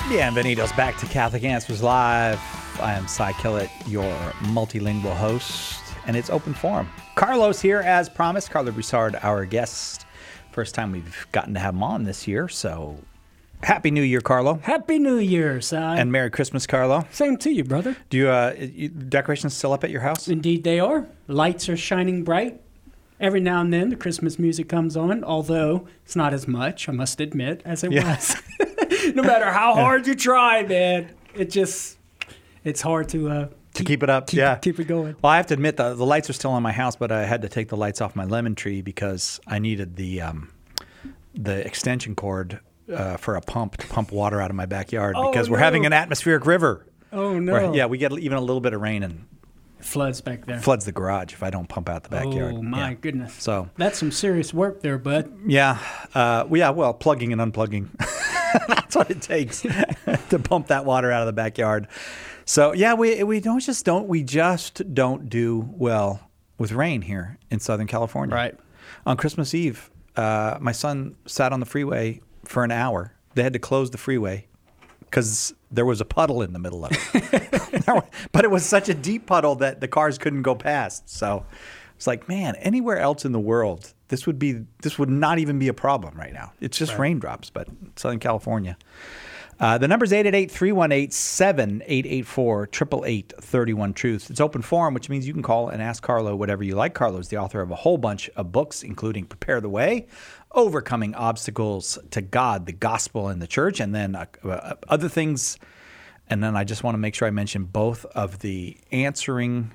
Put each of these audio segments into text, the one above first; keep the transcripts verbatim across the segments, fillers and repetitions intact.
Bienvenidos back to Catholic Answers Live. I am Cy Killett, your multilingual host, and it's open forum. Carlos here, as promised. Carlo Broussard, our guest. First time we've gotten to have him on this year, so Happy New Year, Carlo. Happy New Year, Cy. And Merry Christmas, Carlo. Same to you, brother. Do you, uh, you, decorations still up at your house? Indeed they are. Lights are shining bright. Every now and then the Christmas music comes on, although it's not as much, I must admit, as it yeah. was. No matter how hard you try, man, it just, it's hard to... Uh, To keep, keep it up, keep, yeah. Keep it going. Well, I have to admit, the, the lights are still on my house, but I had to take the lights off my lemon tree because I needed the um, the extension cord uh, for a pump to pump water out of my backyard oh, because no. we're having an atmospheric river. Oh, no. Where, yeah, we get even a little bit of rain and it floods back there. Floods the garage if I don't pump out the backyard. Oh, my yeah. goodness. So that's some serious work there, bud. Yeah. Uh, well, yeah, well, plugging and unplugging. That's what it takes to pump that water out of the backyard. So yeah, we we don't just don't we just don't do well with rain here in Southern California. Right. On Christmas Eve, uh, my son sat on the freeway for an hour. They had to close the freeway because there was a puddle in the middle of it. But it was such a deep puddle that the cars couldn't go past. So it's like, man, anywhere else in the world, this would be this would not even be a problem right now. It's just right. raindrops, but Southern California. Uh, the number is eight eight eight, three one eight, seven eight eight four, eight eight eight, three one, truth. It's open forum, which means you can call and ask Carlo whatever you like. Carlo is the author of a whole bunch of books, including Prepare the Way, Overcoming Obstacles to God, the Gospel, and the Church, and then uh, uh, other things. And then I just want to make sure I mention both of the answering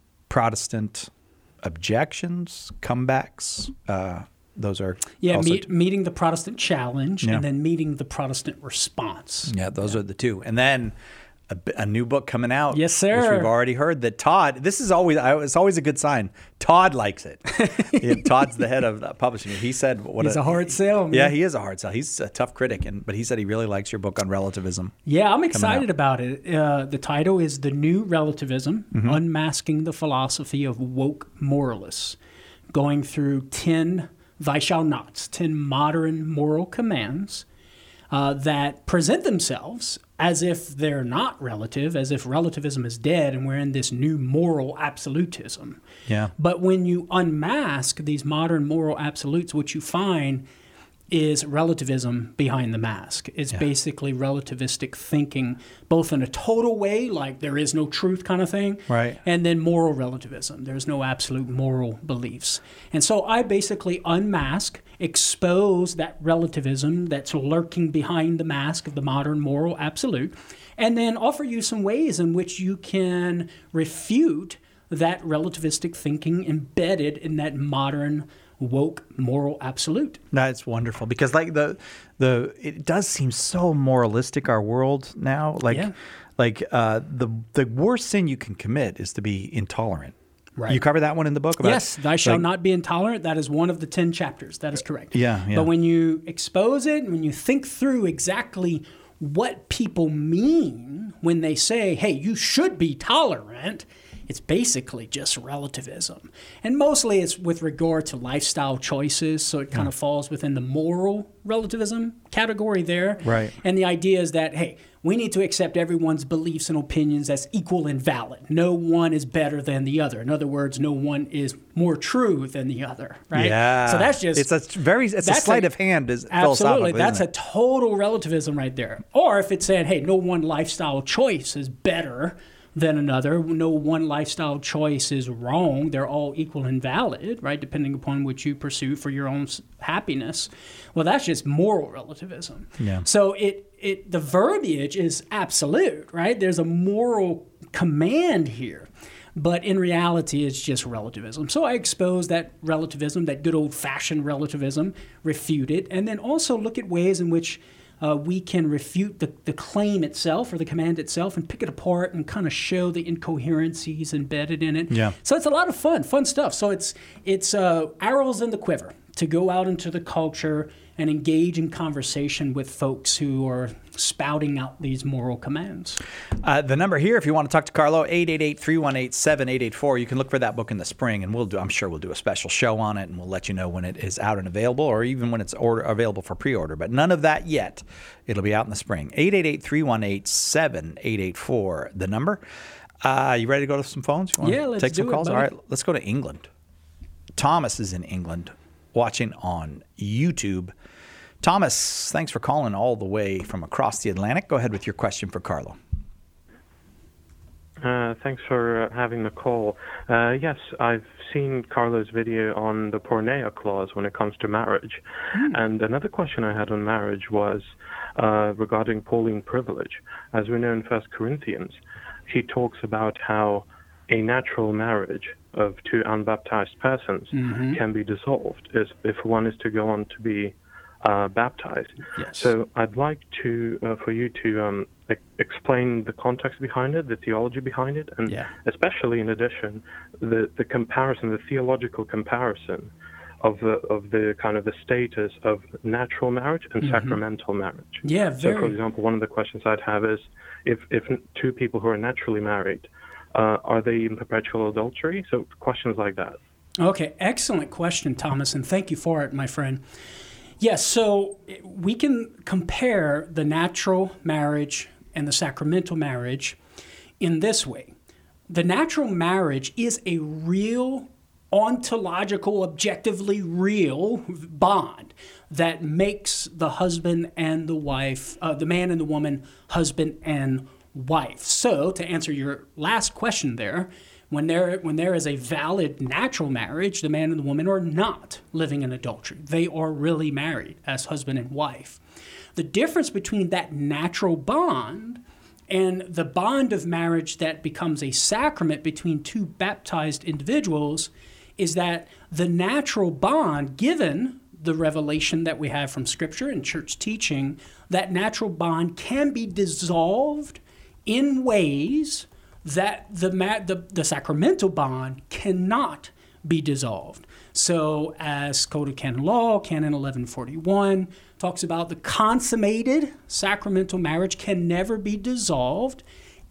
Protestant objections, comebacks. Uh, those are yeah, meet, t- meeting the Protestant challenge yeah. and then meeting the Protestant response. Yeah, those yeah. are the two. And then a, a new book coming out. Yes, sir. Which we've already heard that Todd. This is always it's always a good sign. Todd likes it. yeah, Todd's the head of publishing. He said, "What he's a, a hard sell." Man. Yeah, he is a hard sell. He's a tough critic, and but he said he really likes your book on relativism. Yeah, I'm excited about it. Uh, the title is "The New Relativism: mm-hmm. Unmasking the Philosophy of Woke Moralists," going through ten "Thou shalt nots," ten modern moral commands uh, that present themselves as if they're not relative, as if relativism is dead and we're in this new moral absolutism. Yeah. But when you unmask these modern moral absolutes, what you find is relativism behind the mask. It's yeah. basically relativistic thinking, both in a total way, like there is no truth kind of thing, right. and then moral relativism. There's no absolute moral beliefs. And so I basically unmask, expose that relativism that's lurking behind the mask of the modern moral absolute, and then offer you some ways in which you can refute that relativistic thinking embedded in that modern woke moral absolute. That's wonderful because like the the it does seem so moralistic, our world now. Like yeah. like uh, the the worst sin you can commit is to be intolerant. Right. You cover that one in the book? About, yes, thou shalt like, not be intolerant. That is one of the ten chapters. That is correct. Yeah, yeah. But when you expose it, when you think through exactly what people mean when they say, hey, you should be tolerant, it's basically just relativism. And mostly it's with regard to lifestyle choices, so it kind yeah. of falls within the moral relativism category there. Right. And the idea is that, hey, we need to accept everyone's beliefs and opinions as equal and valid. No one is better than the other. In other words, no one is more true than the other, right? Yeah. So that's just... It's a very, it's a sleight a, of hand is absolutely. That's a total relativism right there. Or if it said, hey, no one lifestyle choice is better than another. No one lifestyle choice is wrong. They're all equal and valid, right, depending upon what you pursue for your own happiness. Well, that's just moral relativism. Yeah. So it it the verbiage is absolute, right? There's a moral command here. But in reality, it's just relativism. So I expose that relativism, that good old-fashioned relativism, refute it, and then also look at ways in which Uh, we can refute the, the claim itself or the command itself and pick it apart and kind of show the incoherencies embedded in it. Yeah. So it's a lot of fun, fun stuff. So it's it's uh, arrows in the quiver to go out into the culture and engage in conversation with folks who are spouting out these moral commands. Uh, the number here, if you want to talk to Carlo, eight eight eight, three one eight, seven eight eight four. You can look for that book in the spring, and we'll do. I'm sure we'll do a special show on it, and we'll let you know when it is out and available, or even when it's order, available for pre-order. But none of that yet. It'll be out in the spring. eight eight eight, three one eight, seven eight eight four. The number. Uh, you ready to go to some phones? You want yeah, to let's take some do calls. it, All right, let's go to England. Thomas is in England, watching on YouTube. Thomas, thanks for calling all the way from across the Atlantic. Go ahead with your question for Carlo. Uh, thanks for uh, having the call. Uh, yes, I've seen Carlo's video on the porneia clause when it comes to marriage. Mm. And another question I had on marriage was uh, regarding Pauline privilege. As we know in First Corinthians, he talks about how a natural marriage of two unbaptized persons mm-hmm. can be dissolved if, if one is to go on to be Uh, baptized. Yes. So I'd like to uh, for you to um, e- explain the context behind it, the theology behind it, and yeah. especially in addition, the, the comparison, the theological comparison of the of the kind of the status of natural marriage and mm-hmm. sacramental marriage. Yeah, very. So, for example, one of the questions I'd have is, if if two people who are naturally married, uh, are they in perpetual adultery? So questions like that. Okay, excellent question, Thomas, and thank you for it, my friend. Yes, so we can compare the natural marriage and the sacramental marriage in this way. The natural marriage is a real, ontological, objectively real bond that makes the husband and the wife, uh, the man and the woman, husband and wife. So to answer your last question there, When there, when there is a valid natural marriage, the man and the woman are not living in adultery. They are really married as husband and wife. The difference between that natural bond and the bond of marriage that becomes a sacrament between two baptized individuals is that the natural bond, given the revelation that we have from Scripture and church teaching, that natural bond can be dissolved in ways that the, the the sacramental bond cannot be dissolved. So as Code of Canon Law, Canon eleven forty-one, talks about the consummated sacramental marriage can never be dissolved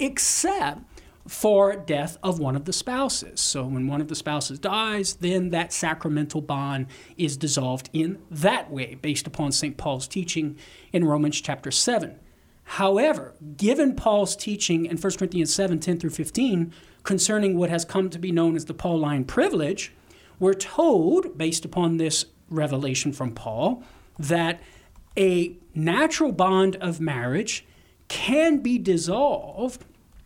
except for death of one of the spouses. So when one of the spouses dies, then that sacramental bond is dissolved in that way, based upon Saint Paul's teaching in Romans chapter seven. However, given Paul's teaching in First Corinthians seven, ten through fifteen, concerning what has come to be known as the Pauline privilege, we're told, based upon this revelation from Paul, that a natural bond of marriage can be dissolved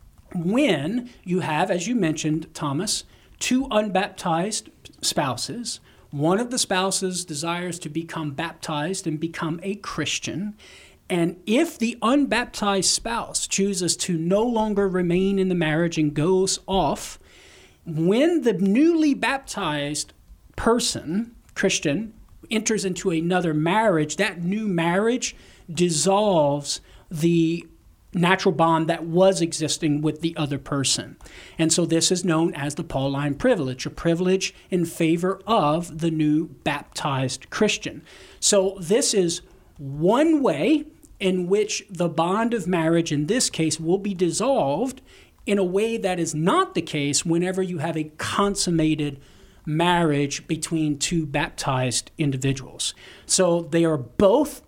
when you have, as you mentioned, Thomas, two unbaptized spouses. One of the spouses desires to become baptized and become a Christian. And if the unbaptized spouse chooses to no longer remain in the marriage and goes off, when the newly baptized person, Christian, enters into another marriage, that new marriage dissolves the natural bond that was existing with the other person. And so this is known as the Pauline privilege, a privilege in favor of the new baptized Christian. So this is one way in which the bond of marriage in this case will be dissolved in a way that is not the case whenever you have a consummated marriage between two baptized individuals. So they are both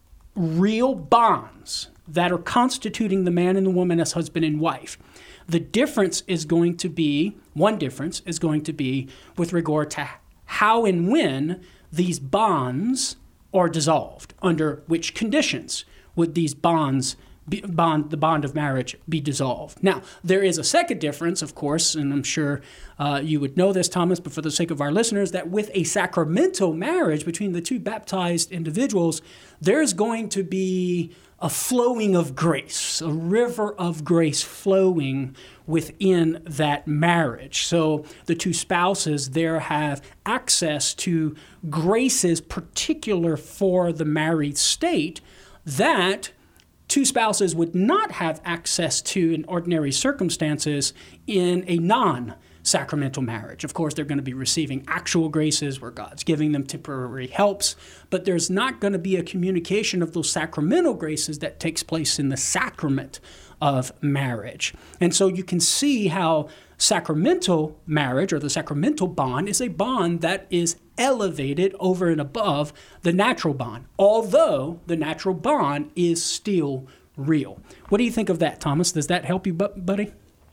real bonds that are constituting the man and the woman as husband and wife. The difference is going to be, one difference is going to be with regard to how and when these bonds are dissolved, under which conditions would these bonds, be, bond, the bond of marriage be dissolved. Now, there is a second difference, of course, and I'm sure uh, you would know this, Thomas, but for the sake of our listeners, that with a sacramental marriage between the two baptized individuals, there's going to be a flowing of grace, a river of grace flowing within that marriage. So the two spouses there have access to graces particular for the married state that two spouses would not have access to in ordinary circumstances in a non sacramental marriage. Of course, they're going to be receiving actual graces where God's giving them temporary helps, but there's not going to be a communication of those sacramental graces that takes place in the sacrament of marriage. And so you can see how sacramental marriage, or the sacramental bond, is a bond that is elevated over and above the natural bond, although the natural bond is still real. What do you think of that, Thomas? Does that help you, buddy?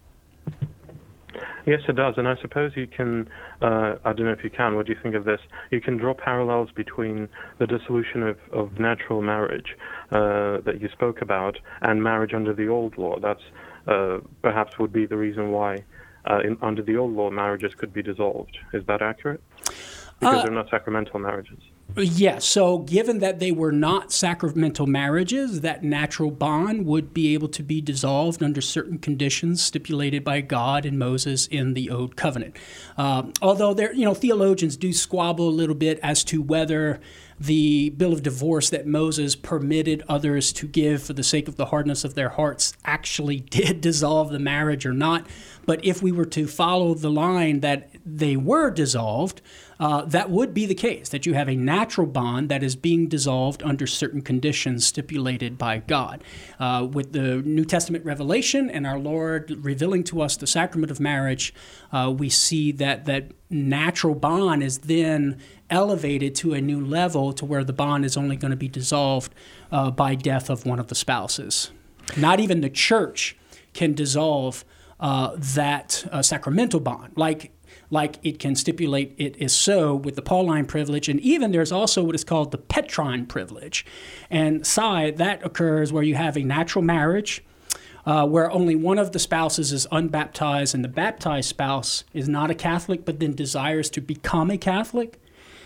Yes, it does. And I suppose you can, uh, I don't know if you can, what do you think of this? You can draw parallels between the dissolution of, of natural marriage uh, that you spoke about and marriage under the old law. That's uh, perhaps would be the reason why uh, in, under the old law marriages could be dissolved. Is that accurate? Because uh, they're not sacramental marriages. Yes. So given that they were not sacramental marriages, that natural bond would be able to be dissolved under certain conditions stipulated by God and Moses in the Old Covenant. Um, although there, you know, theologians do squabble a little bit as to whether the bill of divorce that Moses permitted others to give for the sake of the hardness of their hearts actually did dissolve the marriage or not. But if we were to follow the line that they were dissolved, uh, that would be the case, that you have a natural bond that is being dissolved under certain conditions stipulated by God. Uh, with the New Testament revelation and our Lord revealing to us the sacrament of marriage, uh, we see that that natural bond is then elevated to a new level to where the bond is only going to be dissolved uh, by death of one of the spouses. Not even the church can dissolve uh, that uh, sacramental bond, like like it can stipulate it is so with the Pauline privilege, and even there's also what is called the Petrine privilege. And Cy, that occurs where you have a natural marriage uh, where only one of the spouses is unbaptized and the baptized spouse is not a Catholic but then desires to become a Catholic.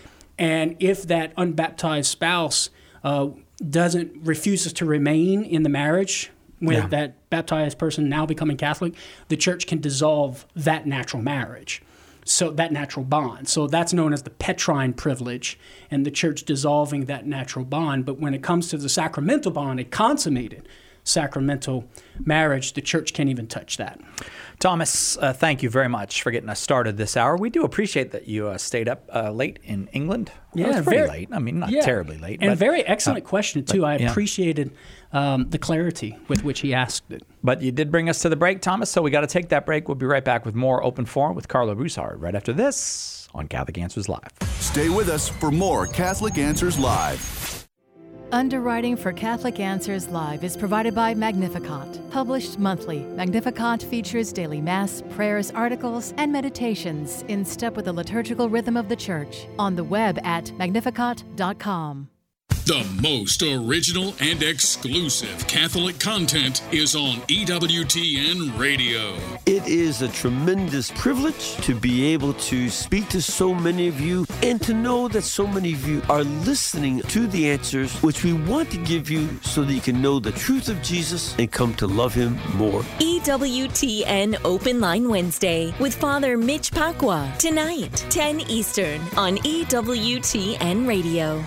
And if that unbaptized spouse uh, doesn't refuses to remain in the marriage with yeah. that baptized person now becoming Catholic, the church can dissolve that natural marriage, so that natural bond. So that's known as the Petrine privilege, and the church dissolving that natural bond. But when it comes to the sacramental bond, a consummated sacramental marriage, the church can't even touch that. Thomas, uh, thank you very much for getting us started this hour. We do appreciate that you uh, stayed up uh, late in England. Yeah, well, it was pretty very, late. I mean, not yeah. terribly late. And but, very excellent uh, question, too. but, I yeah. appreciated um, the clarity with which he asked it. But you did bring us to the break, Thomas, so we got to take that break. We'll be right back with more Open Forum with Karlo Broussard right after this on Catholic Answers Live. Stay with us for more Catholic Answers Live. Underwriting for Catholic Answers Live is provided by Magnificat. Published monthly, Magnificat features daily Mass, prayers, articles, and meditations in step with the liturgical rhythm of the Church. On the web at magnificat dot com. The most original and exclusive Catholic content is on E W T N Radio. It is a tremendous privilege to be able to speak to so many of you and to know that so many of you are listening to the answers which we want to give you so that you can know the truth of Jesus and come to love Him more. E W T N Open Line Wednesday with Father Mitch Pacwa. Tonight, ten Eastern on E W T N Radio.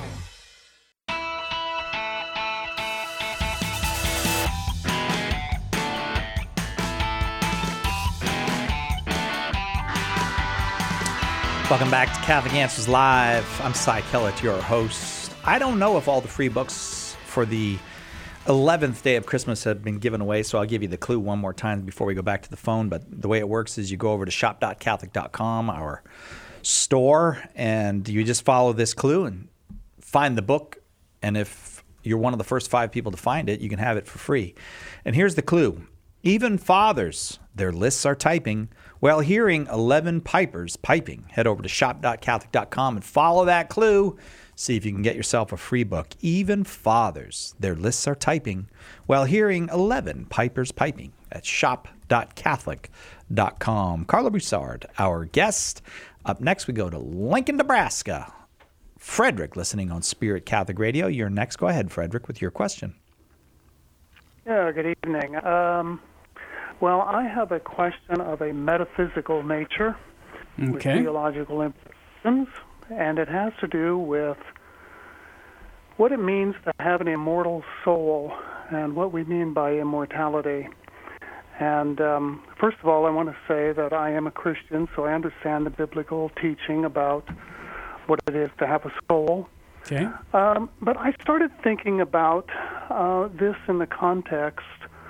Welcome back to Catholic Answers Live. I'm Cy Kellett, your host. I don't know if all the free books for the eleventh day of Christmas have been given away, so I'll give you the clue one more time before we go back to the phone. But the way it works is you go over to shop dot catholic dot com, our store, and you just follow this clue and find the book. And if you're one of the first five people to find it, you can have it for free. And here's the clue. Even fathers, their lists are typing. While hearing eleven pipers piping, head over to shop dot catholic dot com and follow that clue. See if you can get yourself a free book. Even fathers, their lists are typing while hearing eleven pipers piping at shop dot catholic dot com. Karlo Broussard, our guest. Up next, we go to Lincoln, Nebraska. Frederick, listening on Spirit Catholic Radio. You're next. Go ahead, Frederick, with your question. Yeah, good evening. Um, well, I have a question of a metaphysical nature okay. with theological implications, and it has to do with what it means to have an immortal soul and what we mean by immortality. And um, first of all, I want to say that I am a Christian, so I understand the biblical teaching about what it is to have a soul. Okay. Um, but I started thinking about uh, this in the context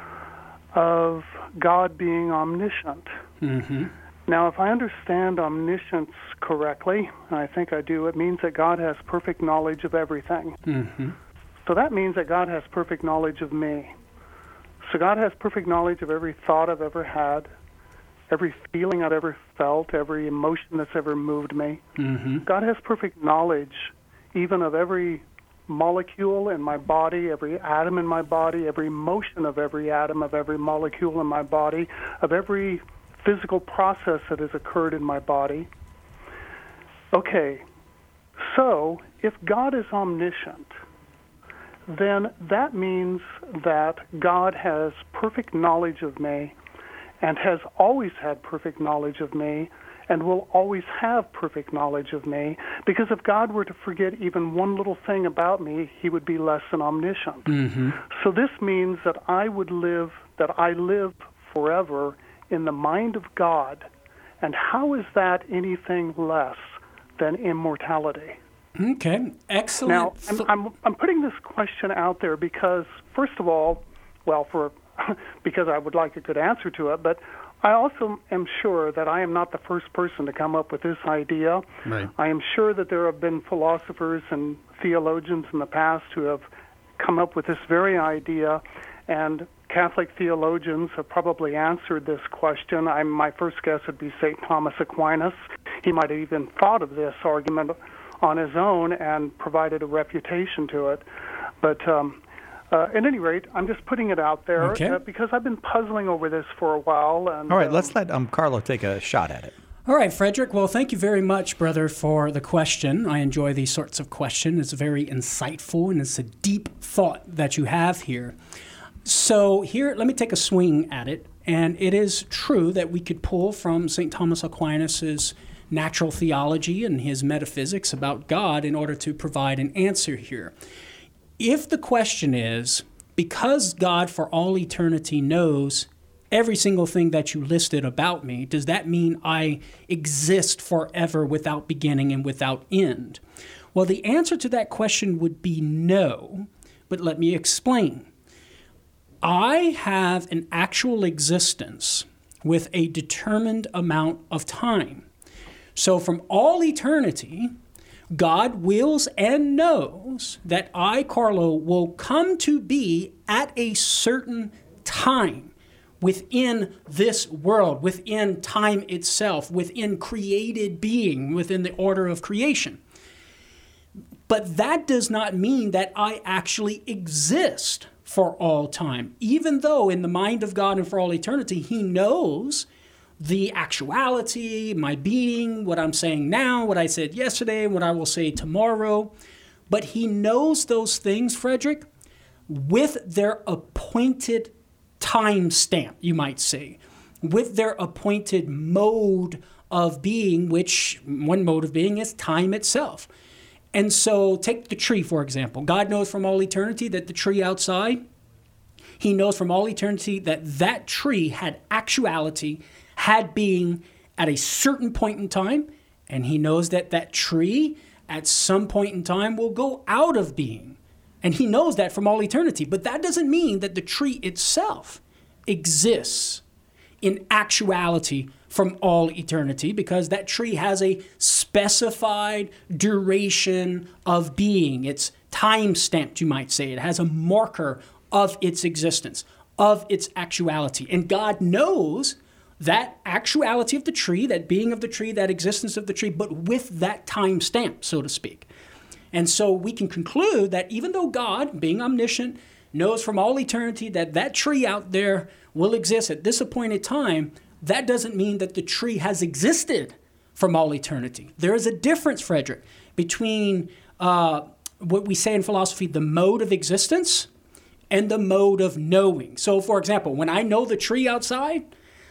of God being omniscient. Mm-hmm. Now, if I understand omniscience correctly, and I think I do, it means that God has perfect knowledge of everything. Mm-hmm. So that means that God has perfect knowledge of me. So God has perfect knowledge of every thought I've ever had, every feeling I've ever felt, every emotion that's ever moved me. Mm-hmm. God has perfect knowledge even of every molecule in my body, every atom in my body, every motion of every atom, of every molecule in my body, of every physical process that has occurred in my body. Okay, so if God is omniscient, then that means that God has perfect knowledge of me and has always had perfect knowledge of me and will always have perfect knowledge of me, because if God were to forget even one little thing about me, he would be less than omniscient. Mm-hmm. So this means that I would live, that I live forever in the mind of God, and how is that anything less than immortality? Okay, excellent. Now, I'm, I'm, I'm putting this question out there because, first of all, well, for because I would like a good answer to it, but I also am sure that I am not the first person to come up with this idea. Right. I am sure that there have been philosophers and theologians in the past who have come up with this very idea, and Catholic theologians have probably answered this question. I'm, my first guess would be Saint Thomas Aquinas. He might have even thought of this argument on his own and provided a refutation to it. But um, uh, at any rate, I'm just putting it out there Okay. uh, because I've been puzzling over this for a while. And, All right, um, let's let um, Carlo take a shot at it. All right, Frederick. Well, thank you very much, brother, for the question. I enjoy these sorts of questions. It's very insightful, and it's a deep thought that you have here. So here, let me take a swing at it. And it is true that we could pull from Saint Thomas Aquinas's natural theology and his metaphysics about God in order to provide an answer here. If the question is, because God for all eternity knows every single thing that you listed about me, does that mean I exist forever without beginning and without end? Well, the answer to that question would be no, but let me explain. I have an actual existence with a determined amount of time. So from all eternity, God wills and knows that I, Carlo, will come to be at a certain time within this world, within time itself, within created being, within the order of creation. But that does not mean that I actually exist for all time, even though in the mind of God and for all eternity, he knows the actuality, my being, what I'm saying now, what I said yesterday, what I will say tomorrow. But he knows those things, Frederick, with their appointed time stamp, you might say, with their appointed mode of being, which one mode of being is time itself. And so take the tree, for example. God knows from all eternity that the tree outside, he knows from all eternity that that tree had actuality, had being at a certain point in time, and he knows that that tree at some point in time will go out of being. And he knows that from all eternity. But that doesn't mean that the tree itself exists in actuality from all eternity, because that tree has a specified duration of being. It's time-stamped, you might say. It has a marker of its existence, of its actuality. And God knows that actuality of the tree, that being of the tree, that existence of the tree, but with that time stamp, so to speak. And so we can conclude that even though God, being omniscient, knows from all eternity that that tree out there will exist at this appointed time, that doesn't mean that the tree has existed from all eternity. There is a difference, Frederick, between uh, what we say in philosophy, the mode of existence and the mode of knowing. So, for example, when I know the tree outside,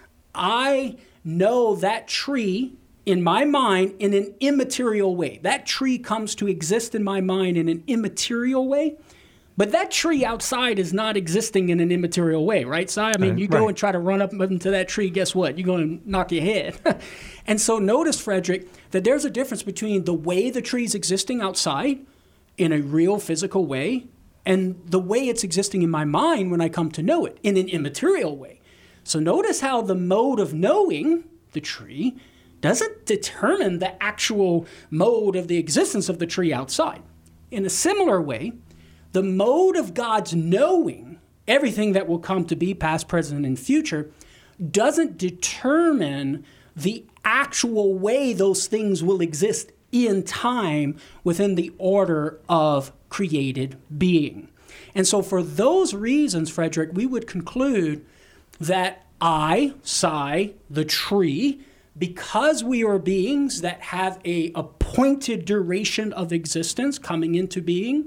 I know that tree in my mind in an immaterial way. That tree comes to exist in my mind in an immaterial way, But that tree outside is not existing in an immaterial way, right, Si? I mean, Uh, you go right. and try to run up into that tree, guess what? You're going to knock your head. And so notice, Frederick, that there's a difference between the way the tree's existing outside in a real physical way and the way it's existing in my mind when I come to know it in an immaterial way. So notice how the mode of knowing the tree doesn't determine the actual mode of the existence of the tree outside. In a similar way, the mode of God's knowing everything that will come to be, past, present, and future, doesn't determine the actual way those things will exist in time within the order of created being. And so for those reasons, Frederick, we would conclude that I, Si, the tree, because we are beings that have a appointed duration of existence coming into being,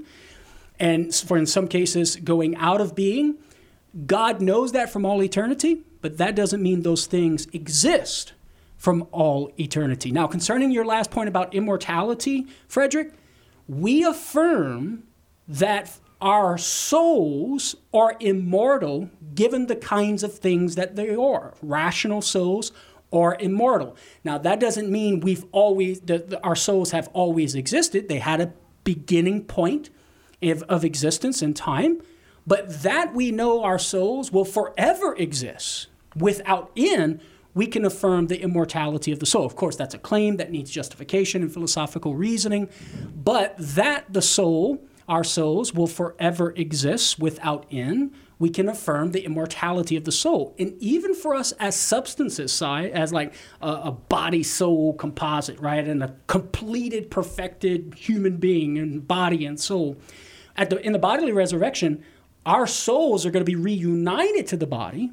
and for in some cases going out of being, God knows that from all eternity, but that doesn't mean those things exist from all eternity. Now, concerning your last point about immortality, Frederick, we affirm that our souls are immortal given the kinds of things that they are. Rational souls are immortal. Now, that doesn't mean we've always, that our souls have always existed. They had a beginning point of, of existence in time, but that we know our souls will forever exist without end, we can affirm the immortality of the soul. Of course, that's a claim that needs justification and philosophical reasoning, but that the soul, our souls, will forever exist without end, we can affirm the immortality of the soul. And even for us as substances, Si, as like a, a body-soul composite, right, and a completed, perfected human being and body and soul, at the, in the bodily resurrection, our souls are going to be reunited to the body.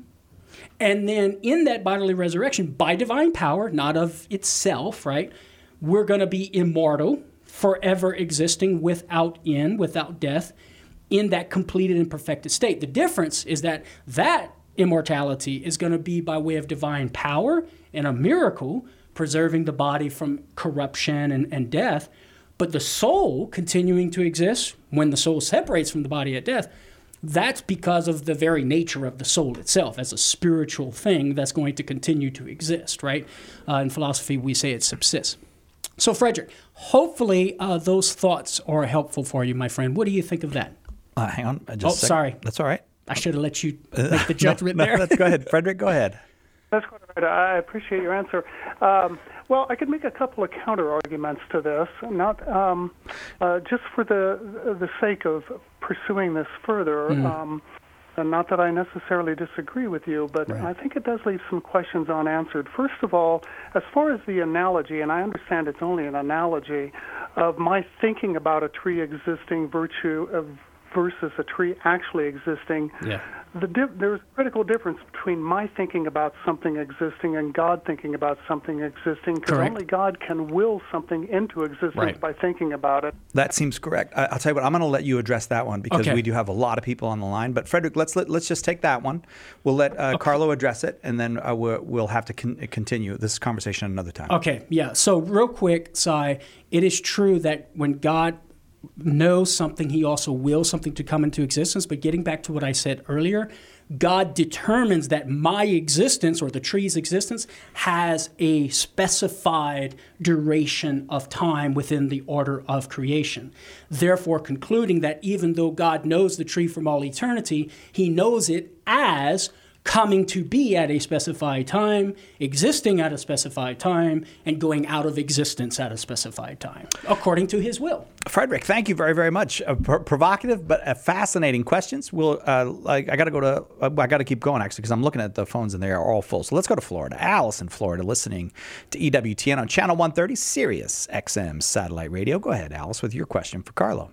And then in that bodily resurrection, by divine power, not of itself, right, we're going to be immortal, forever existing without end, without death, in that completed and perfected state. The difference is that that immortality is going to be by way of divine power and a miracle, preserving the body from corruption and, and death. But the soul continuing to exist when the soul separates from the body at death, that's because of the very nature of the soul itself as a spiritual thing that's going to continue to exist, right? Uh, in philosophy, we say it subsists. So, Frederick, hopefully uh, those thoughts are helpful for you, my friend. What do you think of that? Uh, hang on. I just Oh, sec- sorry. That's all right. I should have let you make the judgment no, no, there. Let's go ahead. Frederick, go ahead. That's quite all right. I appreciate your answer. Um, well, I could make a couple of counter arguments to this, not um, uh, just for the the sake of pursuing this further. Mm. Um, and not that I necessarily disagree with you, but Right. I think it does leave some questions unanswered. First of all, as far as the analogy, and I understand it's only an analogy, of my thinking about a tree existing virtue of versus a tree actually existing, Yeah. the di- there's a critical difference between my thinking about something existing and God thinking about something existing, because Correct. only God can will something into existence Right. by thinking about it. That seems correct. I, I'll tell you what. I'm going to let you address that one because Okay. we do have a lot of people on the line. But Frederick, let's let, let's just take that one. We'll let uh, Carlo address it, and then uh, we'll, we'll have to con- continue this conversation another time. Okay, yeah. So real quick, Si, it is true that when God knows something, he also wills something to come into existence. But getting back to what I said earlier, God determines that my existence or the tree's existence has a specified duration of time within the order of creation. Therefore, concluding that even though God knows the tree from all eternity, he knows it as coming to be at a specified time, existing at a specified time, and going out of existence at a specified time, according to his will. Frederick, thank you very, very much. Uh, pr- provocative but uh, fascinating questions. We'll. Uh, I, I got to go to. Uh, I got to keep going actually because I'm looking at the phones and they are all full. So let's go to Florida. Alice in Florida, listening to E W T N on Channel one thirty, Sirius X M satellite radio. Go ahead, Alice, with your question for Carlo.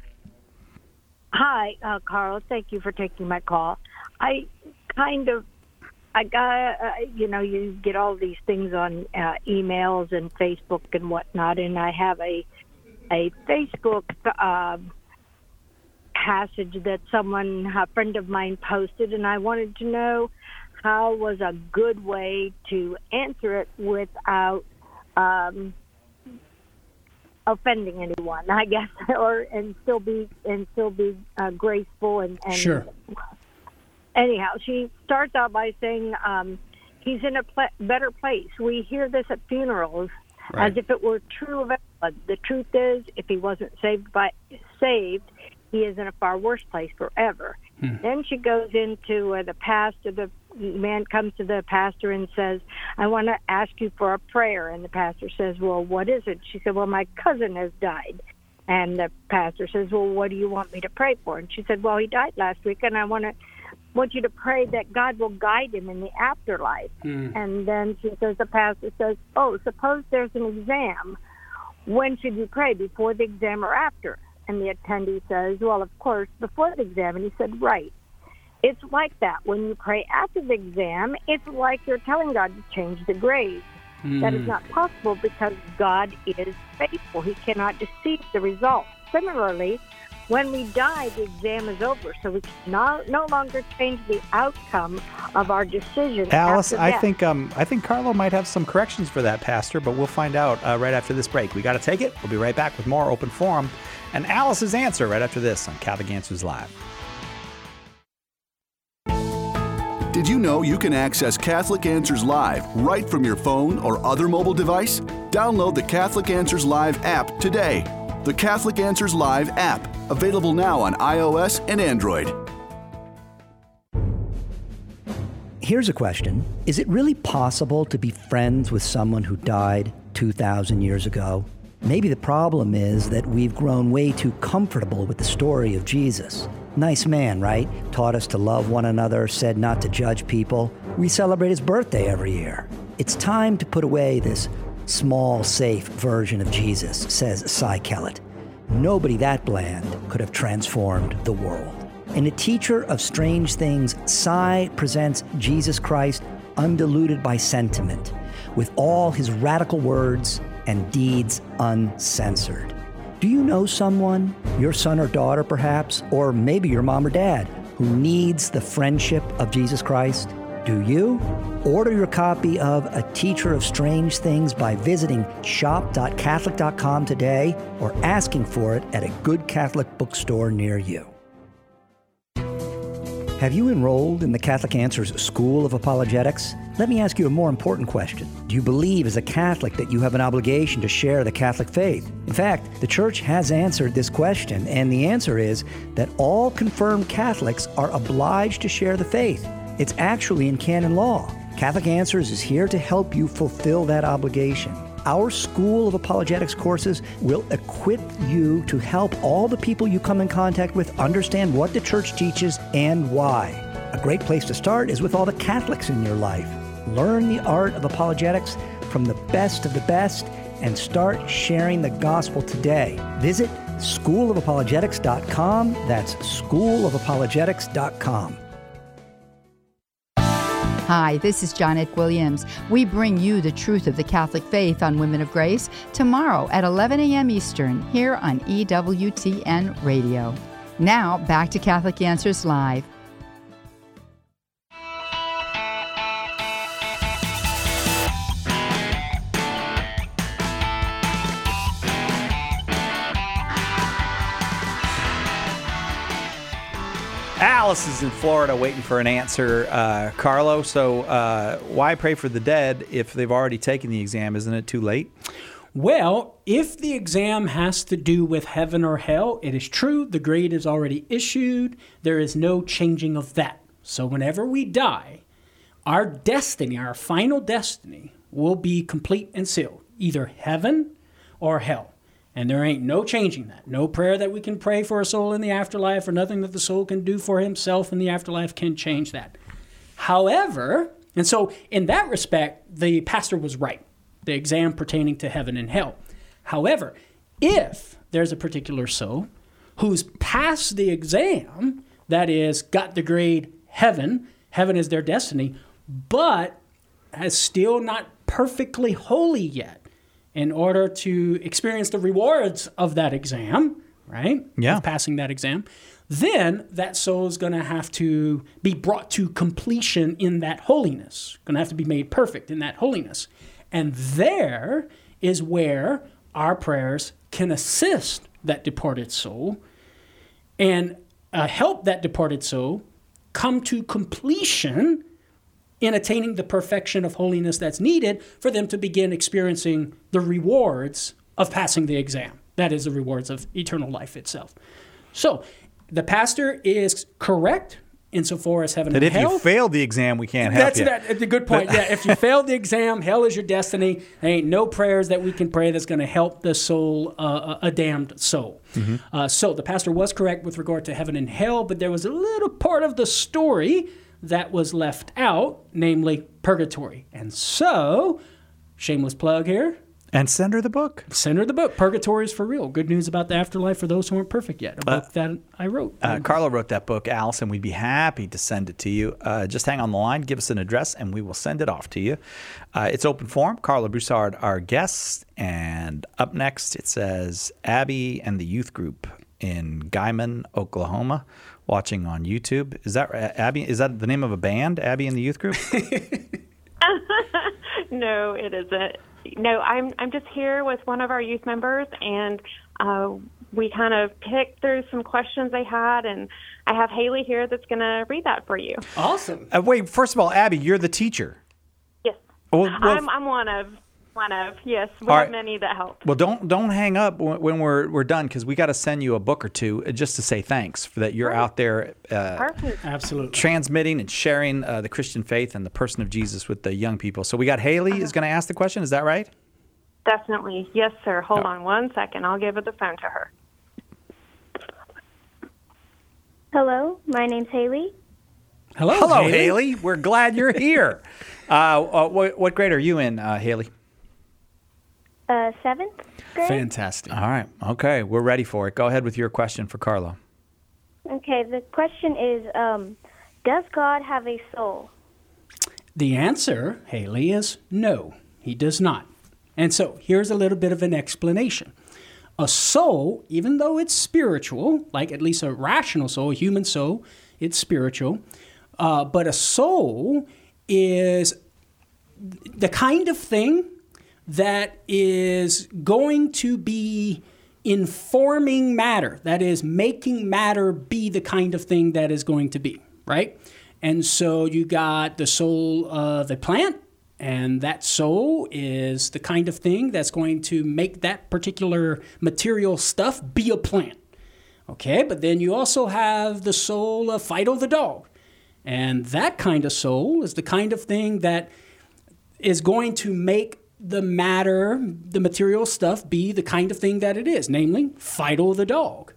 Hi, uh, Carl. Thank you for taking my call. I kind of, I got, uh, you know, you get all these things on uh, emails and Facebook and whatnot, and I have a a Facebook uh, passage that someone, a friend of mine, posted, and I wanted to know how was a good way to answer it without um, offending anyone, I guess, or and still be and still be uh, graceful and, and sure. Anyhow, she starts out by saying um, he's in a pl- better place. We hear this at funerals right. as if it were true of everyone. The truth is, if he wasn't saved by saved, he is in a far worse place forever. Hmm. Then she goes into uh, the pastor. The man comes to the pastor and says, I want to ask you for a prayer. And the pastor says, well, what is it? She said, well, my cousin has died. And the pastor says, well, what do you want me to pray for? And she said, well, he died last week, and I want to want you to pray that God will guide him in the afterlife. Hmm. And then she says, the pastor says, oh, suppose there's an exam. When should you pray, before the exam or after? And the attendee says, well, of course, before the exam. And he said, right. It's like that. When you pray after the exam, it's like you're telling God to change the grade. Mm. That is not possible because God is faithful. He cannot deceive the result. Similarly, when we die, the exam is over, so we can no, no longer change the outcome of our decision. Alice, after I death. think um, I think Carlo might have some corrections for that, Pastor, but we'll find out uh, right after this break. We got to take it. We'll be right back with more Open Forum and Alice's answer right after this on Catholic Answers Live. Did you know you can access Catholic Answers Live right from your phone or other mobile device? Download the Catholic Answers Live app today. The Catholic Answers Live app, available now on iOS and Android. Here's a question. Is it really possible to be friends with someone who died two thousand years ago? Maybe the problem is that we've grown way too comfortable with the story of Jesus. Nice man, right? Taught us to love one another, said not to judge people. We celebrate his birthday every year. It's time to put away this small, safe version of Jesus, says Cy Kellett. Nobody that bland could have transformed the world. In A Teacher of Strange Things, Cy presents Jesus Christ undiluted by sentiment, with all his radical words and deeds uncensored. Do you know someone, your son or daughter perhaps, or maybe your mom or dad, who needs the friendship of Jesus Christ? Do you? Order your copy of A Teacher of Strange Things by visiting shop dot catholic dot com today or asking for it at a good Catholic bookstore near you. Have you enrolled in the Catholic Answers School of Apologetics? Let me ask you a more important question. Do you believe as a Catholic that you have an obligation to share the Catholic faith? In fact, the Church has answered this question, and the answer is that all confirmed Catholics are obliged to share the faith. It's actually in canon law. Catholic Answers is here to help you fulfill that obligation. Our School of Apologetics courses will equip you to help all the people you come in contact with understand what the Church teaches and why. A great place to start is with all the Catholics in your life. Learn the art of apologetics from the best of the best and start sharing the gospel today. Visit school of apologetics dot com. That's school of apologetics dot com. Hi, this is Janet Williams. We bring you the truth of the Catholic faith on Women of Grace tomorrow at eleven a.m. Eastern here on E W T N Radio. Now, back to Catholic Answers Live. Alice is in Florida waiting for an answer, uh, Carlo. So uh, why pray for the dead if they've already taken the exam? Isn't it too late? Well, if the exam has to do with heaven or hell, it is true. The grade is already issued. There is no changing of that. So whenever we die, our destiny, our final destiny, will be complete and sealed. Either heaven or hell. And there ain't no changing that. No prayer that we can pray for a soul in the afterlife or nothing that the soul can do for himself in the afterlife can change that. However, and so in that respect, the pastor was right. The exam pertaining to heaven and hell. However, if there's a particular soul who's passed the exam, that is, got the grade heaven, heaven is their destiny, but has still not perfectly holy yet, in order to experience the rewards of that exam, right? Yeah. Of passing that exam, then that soul is going to have to be brought to completion in that holiness, going to have to be made perfect in that holiness. And there is where our prayers can assist that departed soul and uh, help that departed soul come to completion in attaining the perfection of holiness that's needed for them to begin experiencing the rewards of passing the exam. That is the rewards of eternal life itself. So the pastor is correct insofar as heaven that and if hell. you failed the exam, we can't help That's you. That's a good point. Yeah, if you failed the exam, hell is your destiny. There ain't no prayers that we can pray that's going to help the soul, uh, a damned soul. Mm-hmm. Uh, so the pastor was correct with regard to heaven and hell, but there was a little part of the story that was left out, namely purgatory. And so, shameless plug here. And send her the book. Send her the book. Purgatory is for real. Good news about the afterlife for those who aren't perfect yet. A book uh, that I wrote. Uh, Carla wrote that book, Allison. We'd be happy to send it to you. Uh, just hang on the line, give us an address, and we will send it off to you. Uh, it's open forum. Carla Broussard, our guest. And up next, it says Abby and the youth group in Guyman, Oklahoma, watching on YouTube. Is that Abby? Is that the name of a band, Abby and the youth group? No, it isn't. No, I'm I'm just here with one of our youth members, and uh, we kind of picked through some questions they had, and I have Haley here that's going to read that for you. Awesome. Uh, wait, first of all, Abby, you're the teacher. Yes. Well, well, I'm I'm one of one of yes. We All have right. many that help. Well, don't don't hang up when when we're we're done, because we got to send you a book or two just to say thanks for that you're Great. out there uh, Perfect. Absolutely transmitting and sharing uh, the Christian faith and the person of Jesus with the young people. So we got Haley Uh-huh. is going to ask the question. Is that right? Definitely. Yes, sir. Hold Oh. on one second. I'll give it the phone to her. Hello, my name's Haley. Hello, Hello, Haley. Haley. We're glad you're here. uh, uh, what, what grade are you in, uh, Haley? Uh, seventh grade. Fantastic. All right. Okay, we're ready for it. Go ahead with your question for Carla. Okay, the question is, um, does God have a soul? The answer, Haley, is no, he does not. And so here's a little bit of an explanation. A soul, even though it's spiritual, like at least a rational soul, a human soul, it's spiritual, uh, but a soul is the kind of thing that is going to be informing matter, that is making matter be the kind of thing that is going to be, right? And so you got the soul of a plant, and that soul is the kind of thing that's going to make that particular material stuff be a plant. Okay, but then you also have the soul of Fido the dog. And that kind of soul is the kind of thing that is going to make the matter, the material stuff, be the kind of thing that it is, namely Fido the dog.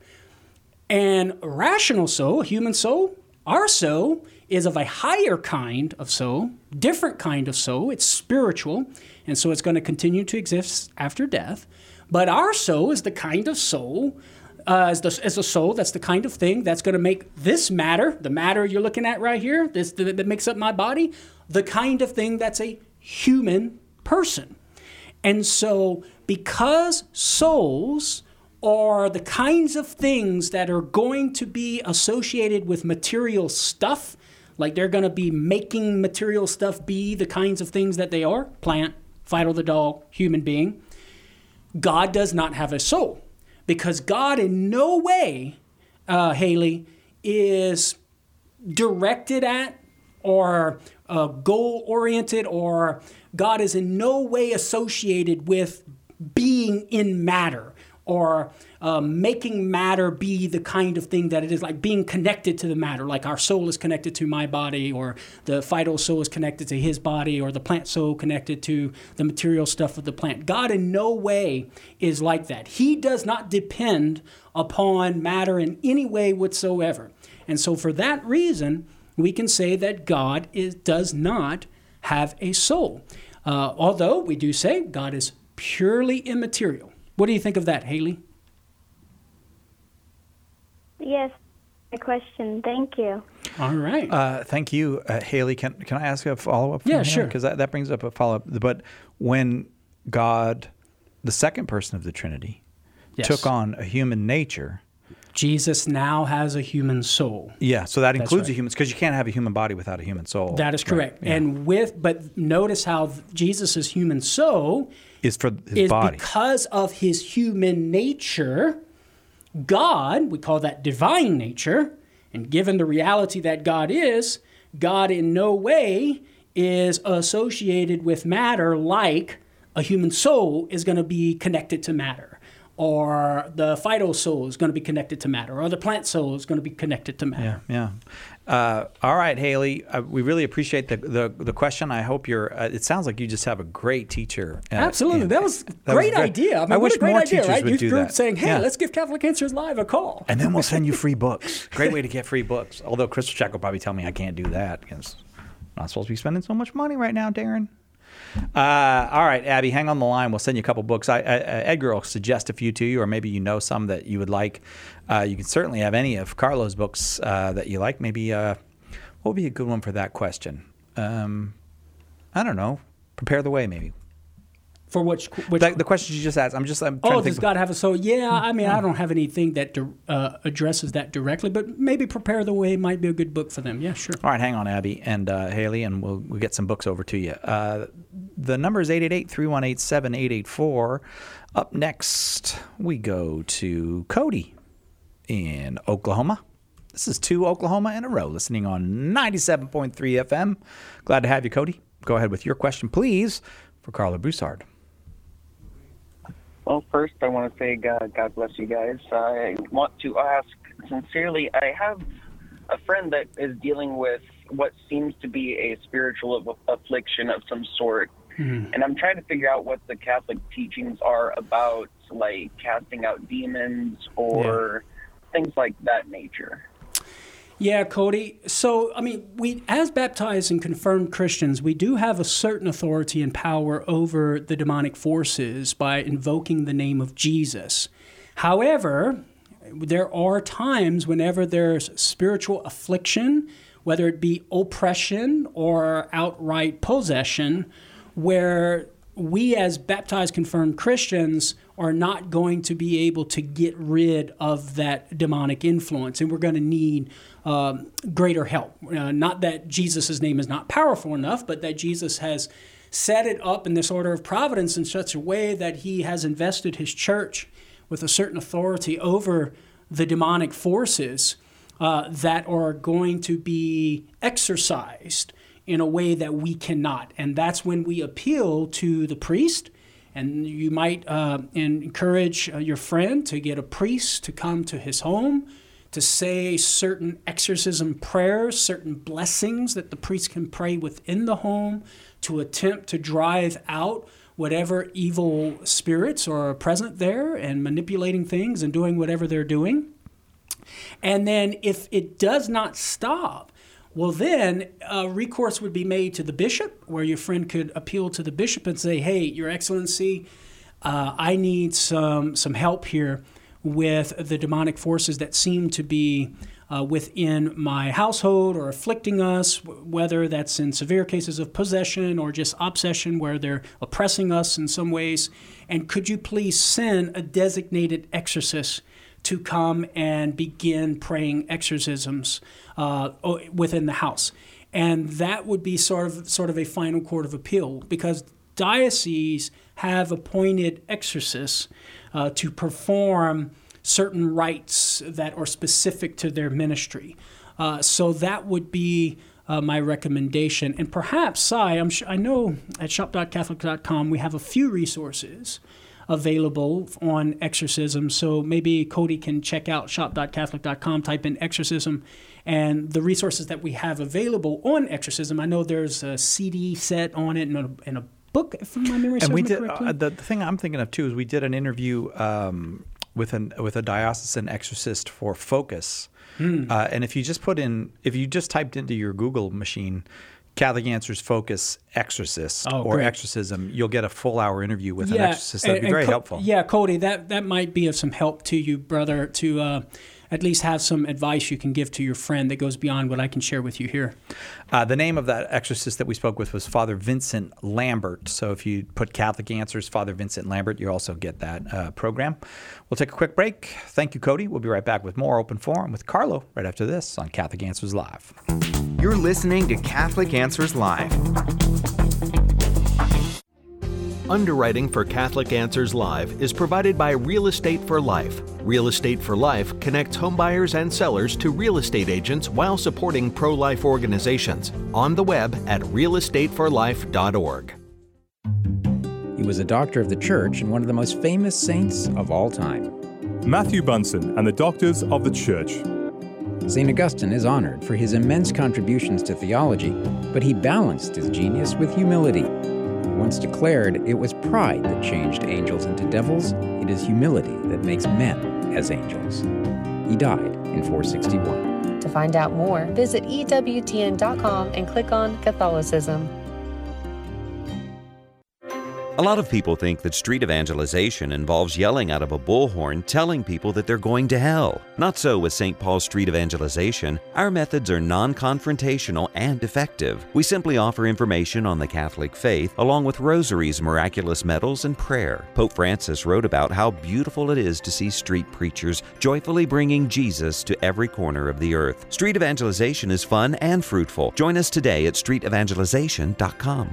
And a rational soul, a human soul, our soul is of a higher kind of soul, different kind of soul. It's spiritual, and so it's going to continue to exist after death. But our soul is the kind of soul, uh, is, the, is a soul that's the kind of thing that's going to make this matter, the matter you're looking at right here, this that, that makes up my body, the kind of thing that's a human person. And so because souls are the kinds of things that are going to be associated with material stuff, like they're going to be making material stuff be the kinds of things that they are, plant, Fido the dog, human being, God does not have a soul. Because God in no way, uh, Haley, is directed at or uh, goal-oriented, or God is in no way associated with being in matter or uh, making matter be the kind of thing that it is, like being connected to the matter, like our soul is connected to my body, or the Fido soul is connected to his body, or the plant soul connected to the material stuff of the plant. God in no way is like that. He does not depend upon matter in any way whatsoever. And so for that reason, we can say that God is, does not have a soul. Uh, although we do say God is purely immaterial. What do you think of that, Haley? Yes, my question. Thank you. All right. Uh, thank you, uh, Haley. Can can I ask a follow-up? Yeah, sure. Because that, that brings up a follow-up. But when God, the second person of the Trinity, Yes. took on a human nature, Jesus now has a human soul. Yeah, so that That's includes right. a human, because you can't have a human body without a human soul. That is correct. Right, yeah. And with, but notice how Jesus' human soul is for his is body. because of his human nature. God, we call that divine nature, and given the reality that God is, God in no way is associated with matter like a human soul is going to be connected to matter, or the phyto soul is going to be connected to matter, or the plant soul is going to be connected to matter. Yeah, yeah. Uh, all right, Haley, uh, we really appreciate the, the the question. I hope you're, uh, it sounds like you just have a great teacher. Uh, Absolutely. and- that was a that great was idea. I, mean, I what wish a great more idea, teachers right? would Youth do group that. saying, hey, Yeah. let's give Catholic Answers Live a call. And then we'll send you free books. Great way to get free books. Although Crystal Check will probably tell me I can't do that because I'm not supposed to be spending so much money right now, Darren. Uh, all right, Abby, hang on the line. We'll send you a couple books. I, I, Edgar will suggest a few to you, or maybe you know some that you would like. Uh, you can certainly have any of Carlo's books uh, that you like. Maybe uh, what would be a good one for that question? Um, I don't know. Prepare the Way, maybe. For which, which the, the question you just asked. I'm just. I'm trying oh, to think. does God have a soul? Yeah, I mean, I don't have anything that uh, addresses that directly, but maybe Prepare the Way might be a good book for them. Yeah, sure. All right, hang on, Abby and uh, Haley, and we'll we'll get some books over to you. Uh, the number is eight eight eight, three one eight, seven eight eight four. Up next, we go to Cody in Oklahoma. This is two Oklahoma in a row, listening on ninety-seven point three F M. Glad to have you, Cody. Go ahead with your question, please, for Carla Broussard. Well, first, I want to say God, God bless you guys. I want to ask sincerely, I have a friend that is dealing with what seems to be a spiritual affliction of some sort. Mm-hmm. And I'm trying to figure out what the Catholic teachings are about, like casting out demons or yeah. things like that nature. Yeah, Cody. So, I mean, we, as baptized and confirmed Christians, we do have a certain authority and power over the demonic forces by invoking the name of Jesus. However, there are times whenever there's spiritual affliction, whether it be oppression or outright possession, where we as baptized, confirmed Christians are not going to be able to get rid of that demonic influence, and we're going to need um, greater help. Uh, not that Jesus' name is not powerful enough, but that Jesus has set it up in this order of providence in such a way that he has invested his church with a certain authority over the demonic forces uh, that are going to be exercised in a way that we cannot. And that's when we appeal to the priest. And you might uh, encourage uh, your friend to get a priest to come to his home to say certain exorcism prayers, certain blessings that the priest can pray within the home to attempt to drive out whatever evil spirits are present there and manipulating things and doing whatever they're doing. And then if it does not stop, well, then uh, recourse would be made to the bishop, where your friend could appeal to the bishop and say, hey, Your Excellency, uh, I need some some help here with the demonic forces that seem to be uh, within my household or afflicting us, whether that's in severe cases of possession or just obsession where they're oppressing us in some ways. And could you please send a designated exorcist to come and begin praying exorcisms uh, within the house? And that would be sort of sort of a final court of appeal, because dioceses have appointed exorcists uh, to perform certain rites that are specific to their ministry. Uh, so that would be uh, my recommendation. And perhaps, Cy, I'm sh- I know at shop dot catholic dot com we have a few resources available on exorcism. So maybe Cody can check out shop dot catholic dot com, type in exorcism, and the resources that we have available on exorcism. I know there's a C D set on it and a, and a book, if my memory serves And we me did correctly. uh, the, the thing I'm thinking of too is we did an interview um, with an with a diocesan exorcist for Focus, Hmm. uh, and if you just put in if you just typed into your Google machine Catholic Answers Focus Exorcist Oh, or great. exorcism, you'll get a full hour interview with an Yeah, exorcist. That'd and- be and very Co- helpful. Yeah, Cody, that, that might be of some help to you, brother, to uh, at least have some advice you can give to your friend that goes beyond what I can share with you here. Uh, the name of that exorcist that we spoke with was Father Vincent Lambert. So if you put Catholic Answers, Father Vincent Lambert, you also get that uh, program. We'll take a quick break. Thank you, Cody. We'll be right back with more Open Forum with Carlo right after this on Catholic Answers Live. You're listening to Catholic Answers Live. Underwriting for Catholic Answers Live is provided by Real Estate for Life. Real Estate for Life connects homebuyers and sellers to real estate agents while supporting pro-life organizations. On the web at real estate for life dot org. He was a doctor of the Church and one of the most famous saints of all time. Matthew Bunson and the Doctors of the Church. Saint Augustine is honored for his immense contributions to theology, but he balanced his genius with humility. Once declared, it was pride that changed angels into devils. It is humility that makes men as angels. He died in four sixty-one. To find out more, visit E W T N dot com and click on Catholicism. A lot of people think that street evangelization involves yelling out of a bullhorn telling people that they're going to hell. Not so with Saint Paul's Street Evangelization. Our methods are non-confrontational and effective. We simply offer information on the Catholic faith along with rosaries, miraculous medals, and prayer. Pope Francis wrote about how beautiful it is to see street preachers joyfully bringing Jesus to every corner of the earth. Street evangelization is fun and fruitful. Join us today at street evangelization dot com.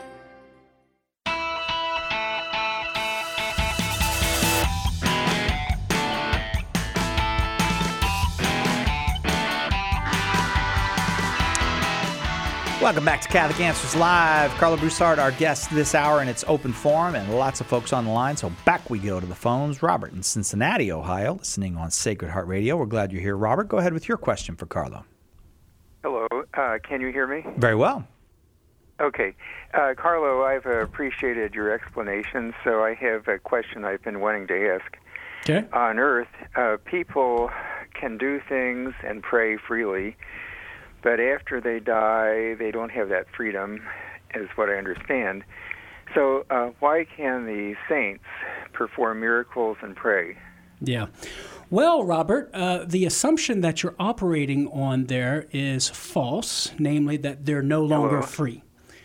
Welcome back to Catholic Answers Live. Carlo Broussard, our guest this hour, and it's Open Forum, and lots of folks on the line. So back we go to the phones. Robert in Cincinnati, Ohio, listening on Sacred Heart Radio. We're glad you're here, Robert. Go ahead with your question for Carlo. Hello. Uh, can you hear me? Very well. Okay. Uh, Carlo, I've appreciated your explanation, so I have a question I've been wanting to ask. Okay. On Earth, uh, people can do things and pray freely, but after they die, they don't have that freedom, is what I understand. So uh, why can the saints perform miracles and pray? Yeah. Well, Robert, uh, the assumption that you're operating on there is false, namely that they're no longer Hello? free.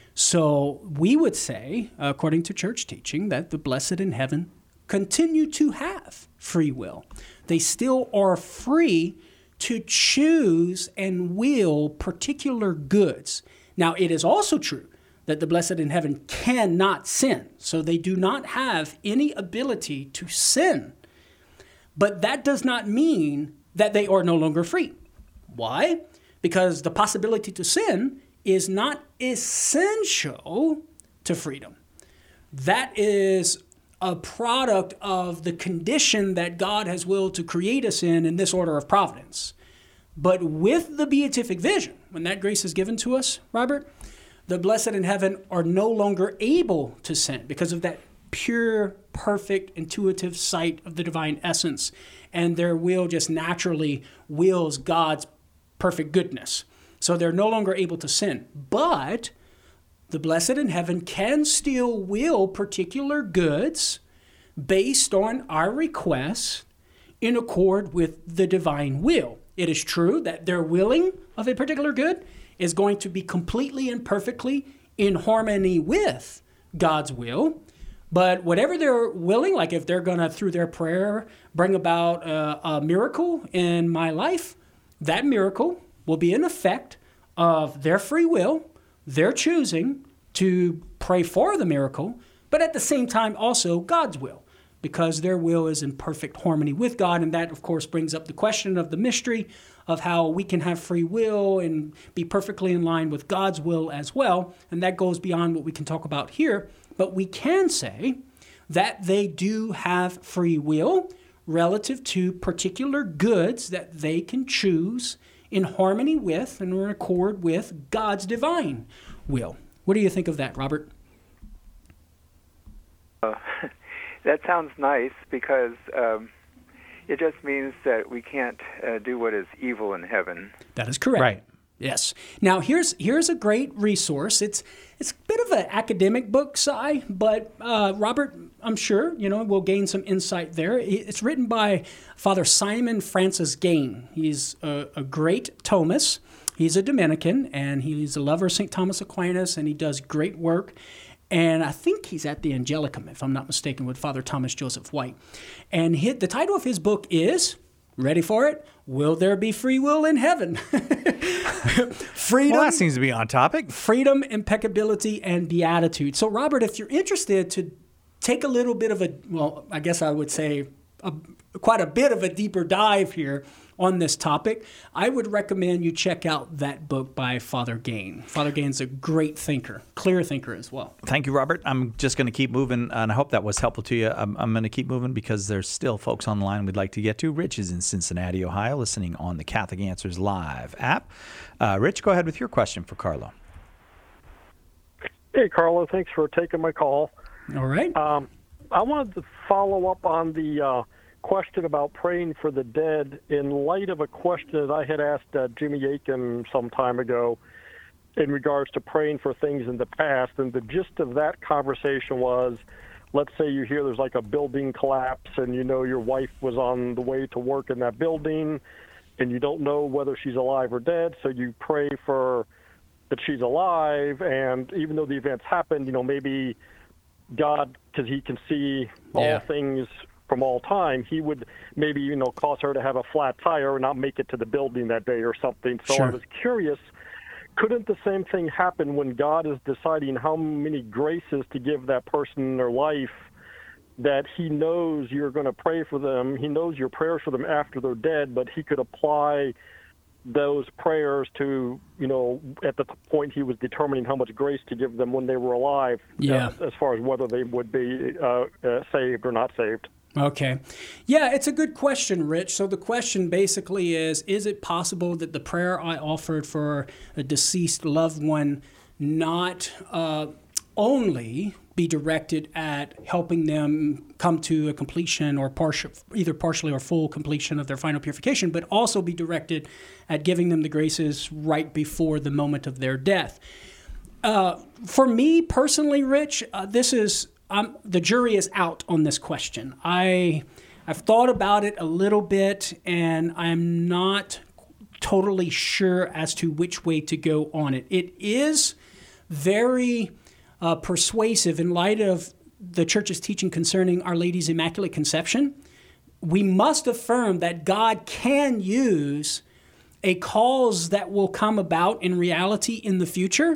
So we would say, according to church teaching, that the blessed in heaven continue to have free will. They still are free to choose and will particular goods. Now, it is also true that the blessed in heaven cannot sin, so they do not have any ability to sin. But that does not mean that they are no longer free. Why? Because the possibility to sin is not essential to freedom. That is a product of the condition that God has willed to create us in in this order of providence. But with the beatific vision, when that grace is given to us, Robert, the blessed in heaven are no longer able to sin because of that pure, perfect, intuitive sight of the divine essence, and their will just naturally wills God's perfect goodness. So they're no longer able to sin. But the blessed in heaven can still will particular goods based on our request in accord with the divine will. It is true that their willing of a particular good is going to be completely and perfectly in harmony with God's will. But whatever they're willing, like if they're going to, through their prayer, bring about a, a miracle in my life, that miracle will be an effect of their free will, their choosing to pray for the miracle, but at the same time also God's will, because their will is in perfect harmony with God. And that, of course, brings up the question of the mystery of how we can have free will and be perfectly in line with God's will as well. And that goes beyond what we can talk about here. But we can say that they do have free will relative to particular goods that they can choose in harmony with and in accord with God's divine will. What do you think of that, Robert? Uh, that sounds nice because um, it just means that we can't uh, do what is evil in heaven. That is correct. Right. Yes. Now here's here's a great resource. It's it's a bit of an academic book, Si, but uh, Robert, I'm sure you know will gain some insight there. It's written by Father Simon Francis Gain. He's a, a great Thomist. He's a Dominican, and he's a lover of Saint Thomas Aquinas, and he does great work. And I think he's at the Angelicum, if I'm not mistaken, with Father Thomas Joseph White. And his, the title of his book is, ready for it? Will There Be Free Will in Heaven? Freedom. Well, that seems to be on topic. Freedom, impeccability, and beatitude. So, Robert, if you're interested to take a little bit of a, well, I guess I would say a, quite a bit of a deeper dive here on this topic, I would recommend you check out that book by Father Gain. Father Gain's a great thinker, clear thinker as well. Thank you, Robert. I'm just going to keep moving, and I hope that was helpful to you. I'm, I'm going to keep moving because there's still folks on the line we'd like to get to. Rich is in Cincinnati, Ohio, listening on the Catholic Answers Live app. Uh, Rich, go ahead with your question for Carlo. Hey, Carlo. Thanks for taking my call. All right. Um, I wanted to follow up on the uh, question about praying for the dead in light of a question that I had asked uh, Jimmy Akin some time ago in regards to praying for things in the past. And the gist of that conversation was, let's say you hear there's like a building collapse and you know your wife was on the way to work in that building and you don't know whether she's alive or dead, so you pray for that she's alive. And even though the events happened, you know, maybe God, because he can see all Yeah. things from all time, he would maybe, you know, cause her to have a flat tire or not make it to the building that day or something. So Sure. I was curious, couldn't the same thing happen when God is deciding how many graces to give that person in their life, that he knows you're going to pray for them, he knows your prayers for them after they're dead, but he could apply those prayers to, you know, at the point he was determining how much grace to give them when they were alive, Yeah. uh, as far as whether they would be uh, uh, saved or not saved. Okay. Yeah, it's a good question, Rich. So the question basically is, is it possible that the prayer I offered for a deceased loved one not uh, only be directed at helping them come to a completion or partial, either partially or full completion of their final purification, but also be directed at giving them the graces right before the moment of their death? Uh, for me personally, Rich, uh, this is Um, the jury is out on this question. I, I've thought about it a little bit, and I'm not totally sure as to which way to go on it. It is very uh, persuasive in light of the Church's teaching concerning Our Lady's Immaculate Conception. We must affirm that God can use a cause that will come about in reality in the future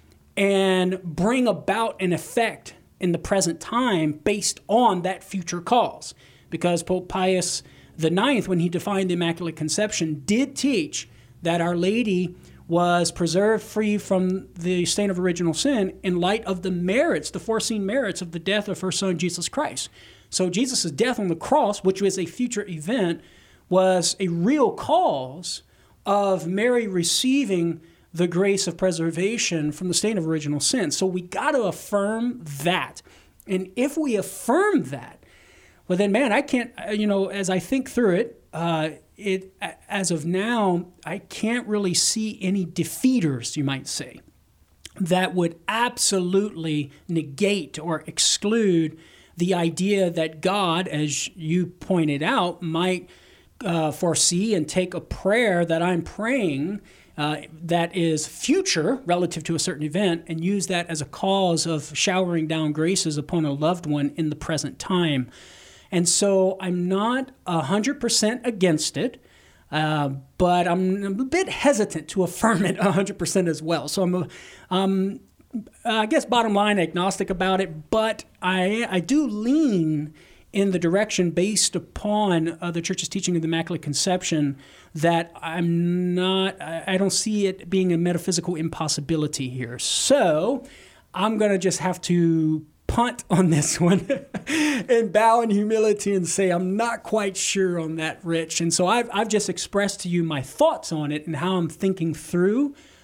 and bring about an effect in the present time based on that future cause. Because Pope Pius the Ninth, when he defined Immaculate Conception, did teach that Our Lady was preserved free from the stain of original sin in light of the merits, the foreseen merits of the death of her Son, Jesus Christ. So Jesus' death on the cross, which was a future event, was a real cause of Mary receiving the grace of preservation from the stain of original sin. So we got to affirm that. And if we affirm that, well then, man, I can't, you know, as I think through it, uh, it as of now, I can't really see any defeaters, you might say, that would absolutely negate or exclude the idea that God, as you pointed out, might uh, foresee and take a prayer that I'm praying Uh, that is future relative to a certain event and use that as a cause of showering down graces upon a loved one in the present time. And so I'm not one hundred percent against it, uh, but I'm a bit hesitant to affirm it one hundred percent as well. So I'm, a, um, I guess, bottom line, agnostic about it, but I, I do lean in the direction based upon uh, the Church's teaching of the Immaculate Conception that I'm not, I don't see it being a metaphysical impossibility here. So I'm going to just have to punt on this one and bow in humility and say I'm not quite sure on that, Rich. And so I've, I've just expressed to you my thoughts on it and how I'm thinking through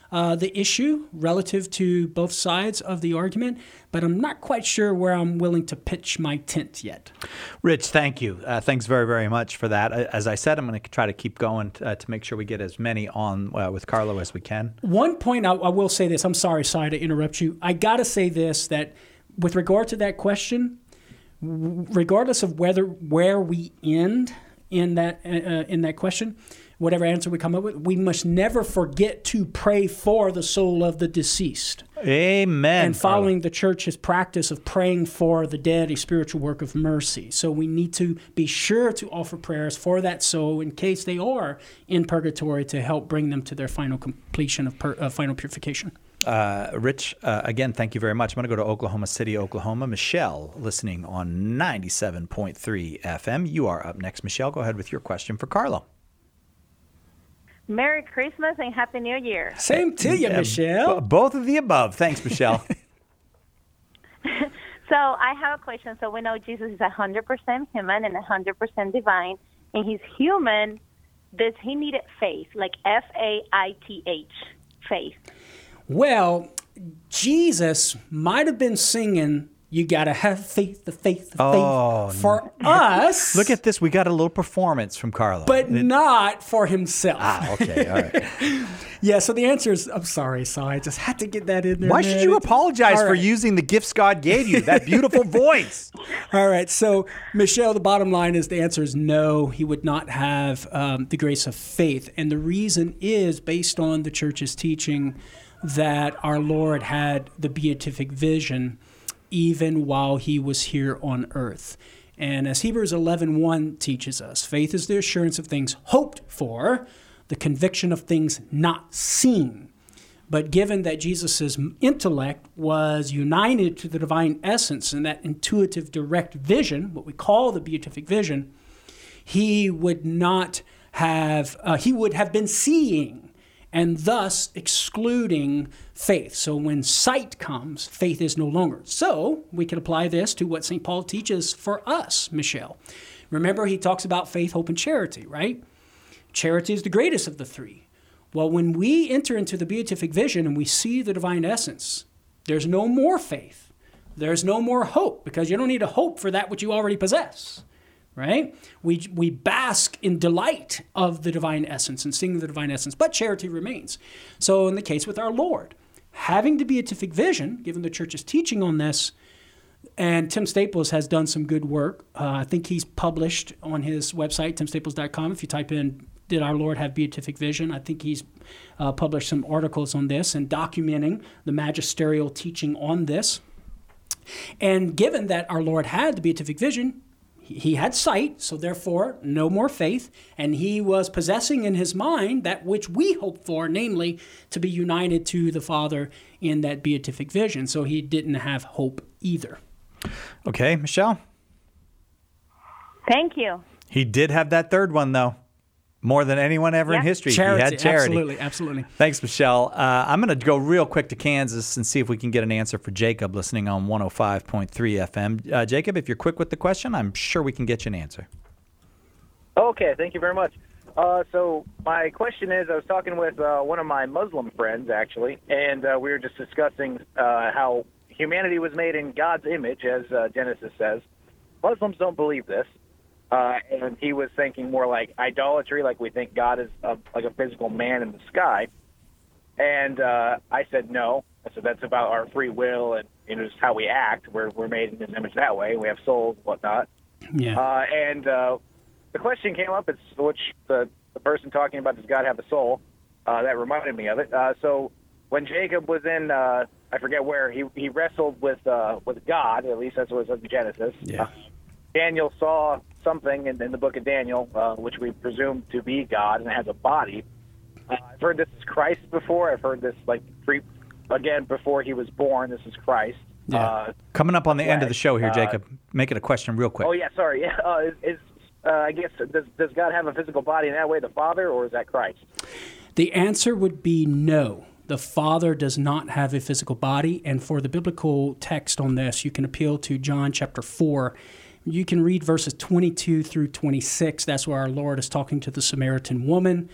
uh, the issue relative to both sides of the argument, but I'm not quite sure where I'm willing to pitch my tent yet. Rich, thank you. Uh, thanks very, very much for that. As I said, I'm going to try to keep going uh, to make sure we get as many on uh, with Carlo as we can. One point I, I will say this. I'm sorry, Cy, to interrupt you. I got to say this, that with regard to that question, regardless of whether where we end in that uh, in that question, whatever answer we come up with, we must never forget to pray for the soul of the deceased. Amen. And following the church's practice of praying for the dead, a spiritual work of mercy. So we need to be sure to offer prayers for that soul in case they are in purgatory to help bring them to their final completion of per, uh, final purification. Uh, Rich, uh, again, thank you very much. I'm going to go to Oklahoma City, Oklahoma. Michelle, listening on ninety-seven point three F M. You are up next. Michelle, go ahead with your question for Carlo. Merry Christmas and Happy New Year. Same to you, Uh, Michelle. b- both of the above. Thanks, Michelle. So I have a question. So we know Jesus is one hundred percent human and one hundred percent divine, and he's human. Does he need faith, like F A I T H, faith? Well, Jesus might have been singing, "You gotta have faith, the faith, the Oh, faith," for us. Look at this. We got a little performance from Carlo. But not for himself. Ah, okay, all right. Yeah, so the answer is, I'm sorry, Si, I just had to get that in there. Why should man. you apologize All for right. using the gifts God gave you, that beautiful voice? All right, so Michelle, the bottom line is the answer is no, he would not have um, the grace of faith. And the reason is based on the church's teaching that our Lord had the beatific vision even while he was here on earth. And as Hebrews eleven one teaches us, faith is the assurance of things hoped for, the conviction of things not seen. But given that Jesus' intellect was united to the divine essence and that intuitive direct vision, what we call the beatific vision, he would not have, uh, he would have been seeing and thus excluding faith. So when sight comes, faith is no longer. So we can apply this to what Saint Paul teaches for us, Michelle. Remember, he talks about faith, hope, and charity, right? Charity is the greatest of the three. Well, when we enter into the beatific vision and we see the divine essence, there's no more faith. There's no more hope, because you don't need to hope for that which you already possess. Right? We we bask in delight of the divine essence and seeing the divine essence, but charity remains. So in the case with our Lord, having the beatific vision, given the church's teaching on this, and Tim Staples has done some good work. Uh, I think he's published on his website, tim staples dot com. If you type in, did our Lord have beatific vision? I think he's uh, published some articles on this and documenting the magisterial teaching on this. And given that our Lord had the beatific vision, he had sight, so therefore no more faith, and he was possessing in his mind that which we hope for, namely to be united to the Father in that beatific vision. So he didn't have hope either. Okay, Michelle? Thank you. He did have that third one, though. More than anyone ever Yeah. in history. Charity, He had charity. absolutely, absolutely. Thanks, Michelle. Uh, I'm going to go real quick to Kansas and see if we can get an answer for Jacob listening on one oh five point three F M. Uh, Jacob, if you're quick with the question, I'm sure we can get you an answer. Okay, thank you very much. Uh, so my question is, I was talking with uh, one of my Muslim friends, actually, and uh, we were just discussing uh, how humanity was made in God's image, as uh, Genesis says. Muslims don't believe this. Uh, and he was thinking more like idolatry, like we think God is a, like a physical man in the sky. And uh, I said no. I said that's about our free will and you know just how we act. We're we're made in His image that way. We have souls and whatnot. Yeah. Uh, and uh, the question came up, it's which the, the person talking about does God have a soul? Uh, that reminded me of it. Uh, so when Jacob was in, uh, I forget where, he he wrestled with uh, with God. At least that's what it says in Genesis. Yeah. Uh, Daniel saw something in, in the book of Daniel, uh, which we presume to be God, and it has a body. Uh, I've heard this is Christ before. I've heard this, like, pre- again, before he was born, this is Christ. Yeah. Uh, Coming up on the end of the show here, uh, Jacob. Make it a question real quick. Oh, yeah, sorry. Yeah, uh, is, is uh, I guess, does, does God have a physical body in that way, the Father, or is that Christ? The answer would be no. The Father does not have a physical body, and for the biblical text on this, you can appeal to John chapter four. You can read verses twenty-two through twenty-six. That's where our Lord is talking to the Samaritan woman.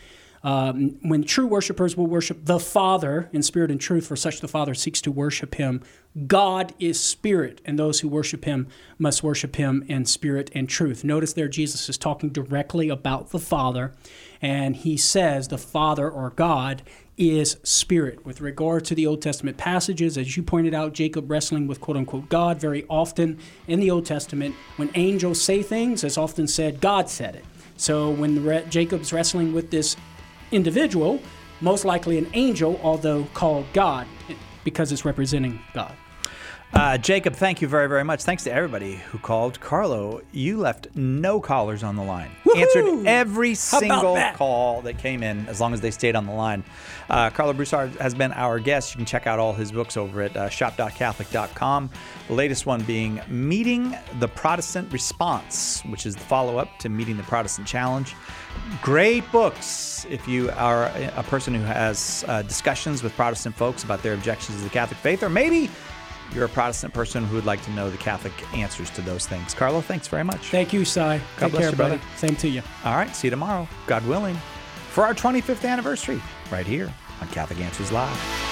Um, when true worshipers will worship the Father in spirit and truth, for such the Father seeks to worship him. God is spirit, and those who worship him must worship him in spirit and truth. Notice there Jesus is talking directly about the Father, and he says the Father or God is spirit. With regard to the Old Testament passages, as you pointed out, Jacob wrestling with quote-unquote God, very often in the Old Testament, when angels say things, it's often said, God said it. So when the re- Jacob's wrestling with this individual, most likely an angel, although called God, because it's representing God. Uh, Jacob, thank you very, very much. Thanks to everybody who called. Carlo, you left no callers on the line. Woo-hoo! Answered every How about single that? call that came in, as long as they stayed on the line. Uh, Carlo Broussard has been our guest. You can check out all his books over at uh, shop dot catholic dot com. The latest one being Meeting the Protestant Response, which is the follow-up to Meeting the Protestant Challenge. Great books if you are a person who has uh, discussions with Protestant folks about their objections to the Catholic faith, or maybe you're a Protestant person who would like to know the Catholic answers to those things. Carlo, thanks very much. Thank you, Cy. God Take bless care, you, buddy. brother. Same to you. All right, see you tomorrow, God willing, for our twenty-fifth anniversary, right here on Catholic Answers Live.